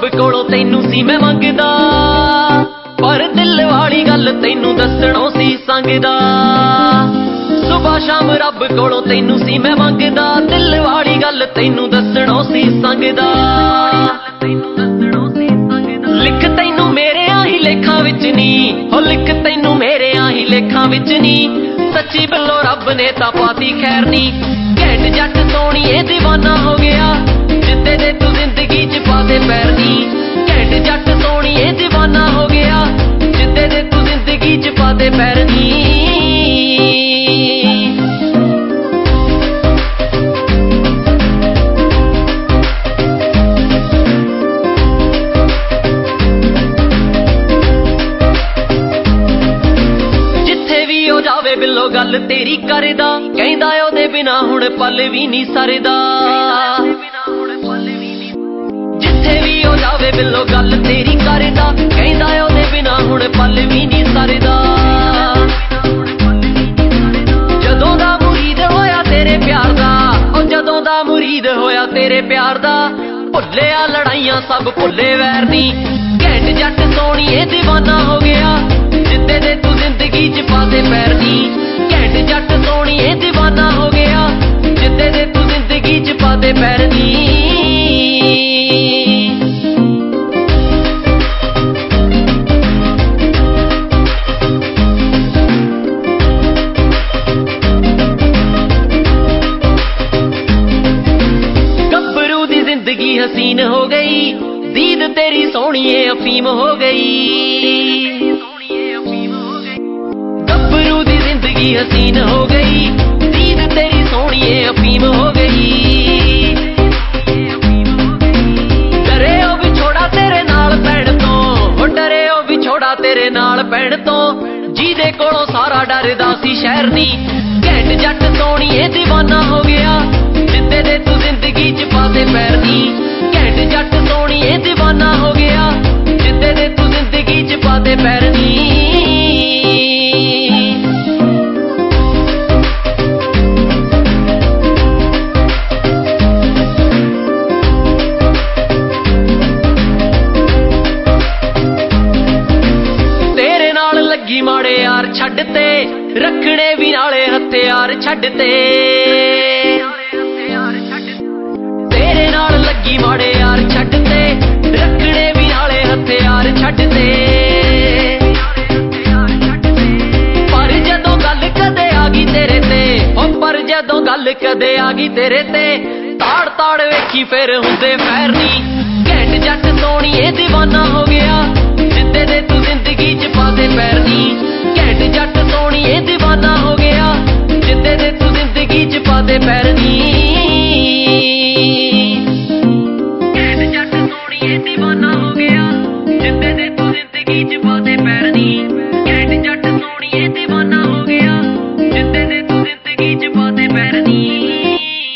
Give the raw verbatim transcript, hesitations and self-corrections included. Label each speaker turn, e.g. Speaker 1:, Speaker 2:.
Speaker 1: कोलों तैनू सी मैं मंगदा, पर दिल वाली गल तैनू दसणों सी संगदा। सुबह शाम रब कोलों तैनू सी मैं मंगदा, दिल वाली गल तैनू दसणों सी संगदा। लिख तैनू मेरे आही लेखां विच नी, हो लिख तैनू मेरे आही लेखां विच नी, सच्ची बल्लो रब ने तां पाती खैर नी। घैंट जट सोहणीए दीवाना हो गया, जिद्दे दे तू जिंदगी च पा दे पैर नी। घैंट जट सोहणीए दीवाना हो गया, जिद्दे दे तू जिंदगी च पा दे पैर नी। जावे बिल्लो गल तेरी करदा, कहंदा ओदे बिना हुण पल भी नहीं सरदा। जिथे भी ओ जावे बिल्लो गल तेरी करदा, कहंदा ओदे बिना हुण पल भी नहीं सरदा। जदों दा मुरीद होया तेरे प्यार दा, ओ जदों दा मुरीद होया तेरे प्यार दा, भुल्लिया लड़ाइयां सब भुल्ले वैर नी। घैंट जट सोहणीए दीवाना हो गया, जिद्दे दे तू जिंदगी च पा दे पैर नी। घैंट जट सोहणीए दीवाना हो गया, जिद्दे दे तू जिंदगी च पा दे पैर नी। गब्बरू दी जिंदगी हसीन हो गई, दीद तेरी सोहणीए अफीम हो गई। गब्बरू दी जिंदगी हसीन हो गई, दीद तेरी सोहणीए अफीम हो गई। डरे ओ विछोड़ा तेरे नाल पैण तो, हो डरे ओ विछोड़ा तेरे नाल पैण तो, जीदे कोलों सारा डरदा सी शहर नी। घैंट जट सोहणीए दीवाना हो गया, जिद्दे दे तू जिंदगी च पा दे पैर नी। घैंट जट सोहणीए दीवाना हो गया, जिद्दे दे तू जिंदगी च पा दे पैर नी। लगी माड़े यार छड्ड ते, रखने भी नाले हथियार छड्ड ते। तेरे नाल लगी माड़े यार छड्ड ते, रखने भी नाले हथियार छड्ड ते। पर जदों गल कदे आ गई तेरे ते, ओ पर जदों गल कदे आ गई तेरे ते, ताड़ ताड़ वेखी फिर हुंदे फैर नी। घैंट जट सोहणीए दीवाना हो गया, जिद्दे दे तू जिंदगी च पा दे पैर नी। घैंट जट सोहणीए दीवाना हो गया, जिद्दे दे तू जिंदगी च पा दे पैर नी। घैंट जट सोहणीए दीवाना हो गया, जिद्दे दे तू जिंदगी च पा